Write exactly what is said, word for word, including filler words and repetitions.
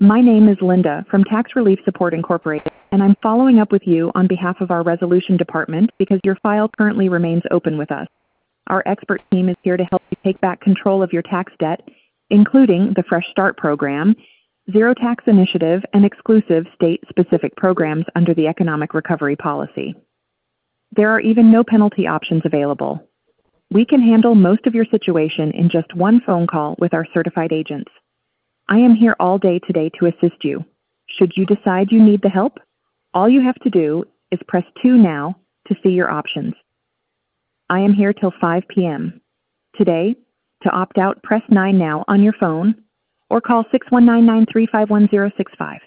My name is Linda from Tax Relief Support Incorporated, and I'm following up with you on behalf of our resolution department because your file currently remains open with us. Our expert team is here to help you take back control of your tax debt, including the Fresh Start program, Zero Tax Initiative, and exclusive state-specific programs under the Economic Recovery Policy. There are even no penalty options available. We can handle most of your situation in just one phone call with our certified agents. I am here all day today to assist you. Should you decide you need the help, all you have to do is press two now to see your options. I am here till five p m Today, to opt out, press nine now on your phone or call six one nine, nine three five, one zero six five.